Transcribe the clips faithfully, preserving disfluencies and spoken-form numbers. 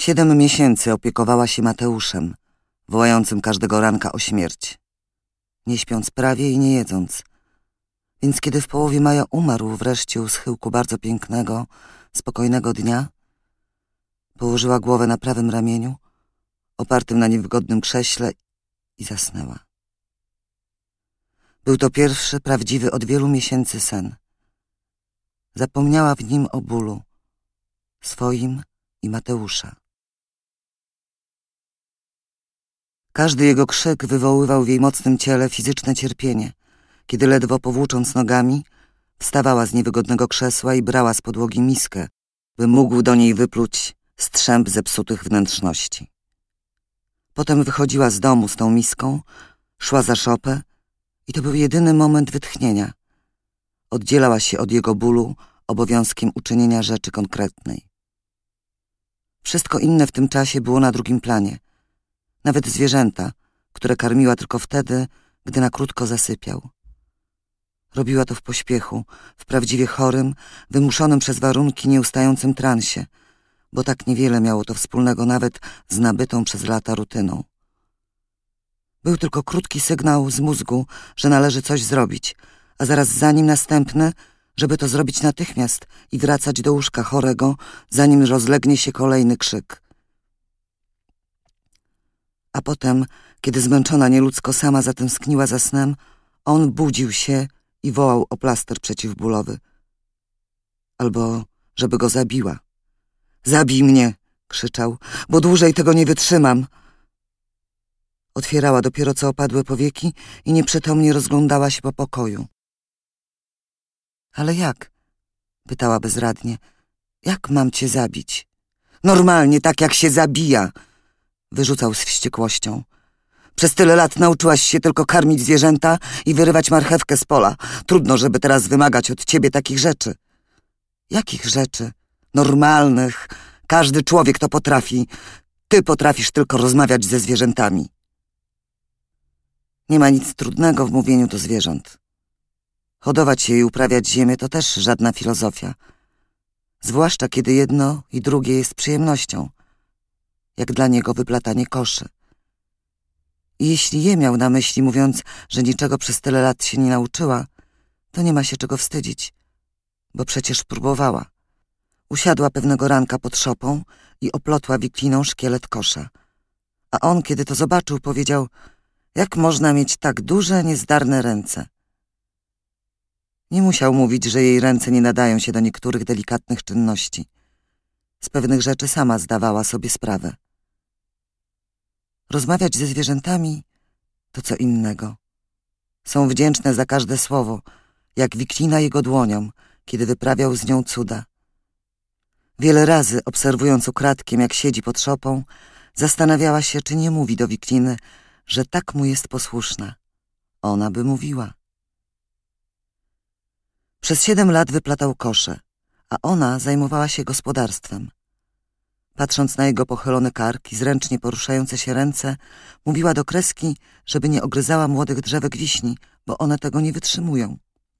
Siedem miesięcy opiekowała się Mateuszem, wołającym każdego ranka o śmierć, nie śpiąc prawie i nie jedząc. Więc kiedy w połowie maja umarł wreszcie u schyłku bardzo pięknego, spokojnego dnia, położyła głowę na prawym ramieniu, opartym na niewygodnym krześle, i zasnęła. Był to pierwszy, prawdziwy od wielu miesięcy sen. Zapomniała w nim o bólu, swoim i Mateusza. Każdy jego krzyk wywoływał w jej mocnym ciele fizyczne cierpienie, kiedy ledwo powłócząc nogami, wstawała z niewygodnego krzesła i brała z podłogi miskę, by mógł do niej wypluć strzęp zepsutych wnętrzności. Potem wychodziła z domu z tą miską, szła za szopę i to był jedyny moment wytchnienia. Oddzielała się od jego bólu obowiązkiem uczynienia rzeczy konkretnej. Wszystko inne w tym czasie było na drugim planie. Nawet zwierzęta, które karmiła tylko wtedy, gdy na krótko zasypiał. Robiła to w pośpiechu, w prawdziwie chorym, wymuszonym przez warunki nieustającym transie, bo tak niewiele miało to wspólnego nawet z nabytą przez lata rutyną. Był tylko krótki sygnał z mózgu, że należy coś zrobić, a zaraz za nim następny, żeby to zrobić natychmiast i wracać do łóżka chorego, zanim rozlegnie się kolejny krzyk. A potem, kiedy zmęczona nieludzko sama zatęskniła za snem, on budził się i wołał o plaster przeciwbólowy. Albo żeby go zabiła. Zabij mnie, krzyczał, bo dłużej tego nie wytrzymam. Otwierała dopiero co opadłe powieki i nieprzytomnie rozglądała się po pokoju. Ale jak? Pytała bezradnie. Jak mam cię zabić? Normalnie, tak jak się zabija, wyrzucał z wściekłością. Przez tyle lat nauczyłaś się tylko karmić zwierzęta i wyrywać marchewkę z pola. Trudno, żeby teraz wymagać od ciebie takich rzeczy. Jakich rzeczy? Normalnych. Każdy człowiek to potrafi. Ty potrafisz tylko rozmawiać ze zwierzętami. Nie ma nic trudnego w mówieniu do zwierząt. Hodować je i uprawiać ziemię to też żadna filozofia. Zwłaszcza kiedy jedno i drugie jest przyjemnością. Jak dla niego wyplatanie koszy. I jeśli je miał na myśli, mówiąc, że niczego przez tyle lat się nie nauczyła, to nie ma się czego wstydzić, bo przecież próbowała. Usiadła pewnego ranka pod szopą i oplotła wikliną szkielet kosza. A on, kiedy to zobaczył, powiedział, jak można mieć tak duże, niezdarne ręce. Nie musiał mówić, że jej ręce nie nadają się do niektórych delikatnych czynności. Z pewnych rzeczy sama zdawała sobie sprawę. Rozmawiać ze zwierzętami to co innego. Są wdzięczne za każde słowo, jak wiklina jego dłonią, kiedy wyprawiał z nią cuda. Wiele razy, obserwując ukradkiem, jak siedzi pod szopą, zastanawiała się, czy nie mówi do wikliny, że tak mu jest posłuszna. Ona by mówiła. Przez siedem lat wyplatał kosze, a ona zajmowała się gospodarstwem. Patrząc na jego pochylony kark i zręcznie poruszające się ręce, mówiła do kreski, żeby nie ogryzała młodych drzewek wiśni, bo one tego nie wytrzymują.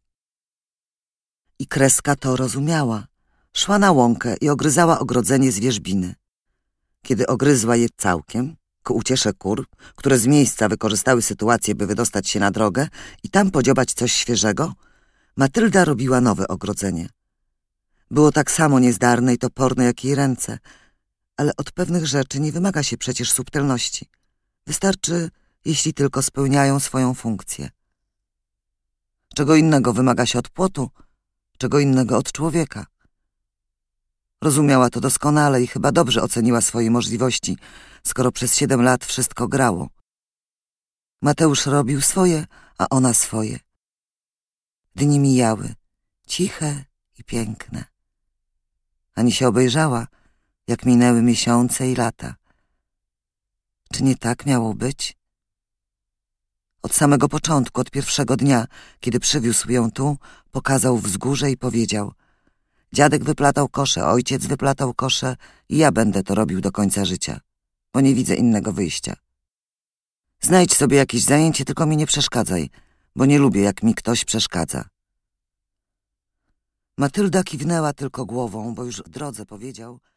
I kreska to rozumiała. Szła na łąkę i ogryzała ogrodzenie z wierzbiny. Kiedy ogryzła je całkiem, ku uciesze kur, które z miejsca wykorzystały sytuację, by wydostać się na drogę i tam podziobać coś świeżego, Matylda robiła nowe ogrodzenie. Było tak samo niezdarne i toporne jak jej ręce, ale od pewnych rzeczy nie wymaga się przecież subtelności. Wystarczy, jeśli tylko spełniają swoją funkcję. Czego innego wymaga się od płotu, czego innego od człowieka. Rozumiała to doskonale i chyba dobrze oceniła swoje możliwości, skoro przez siedem lat wszystko grało. Mateusz robił swoje, a ona swoje. Dni mijały, ciche i piękne. Ani się obejrzała, jak minęły miesiące i lata. Czy nie tak miało być? Od samego początku, od pierwszego dnia, kiedy przywiózł ją tu, pokazał wzgórze i powiedział: dziadek wyplatał kosze, ojciec wyplatał kosze i ja będę to robił do końca życia, bo nie widzę innego wyjścia. Znajdź sobie jakieś zajęcie, tylko mi nie przeszkadzaj, bo nie lubię, jak mi ktoś przeszkadza. Matylda kiwnęła tylko głową, bo już w drodze powiedział,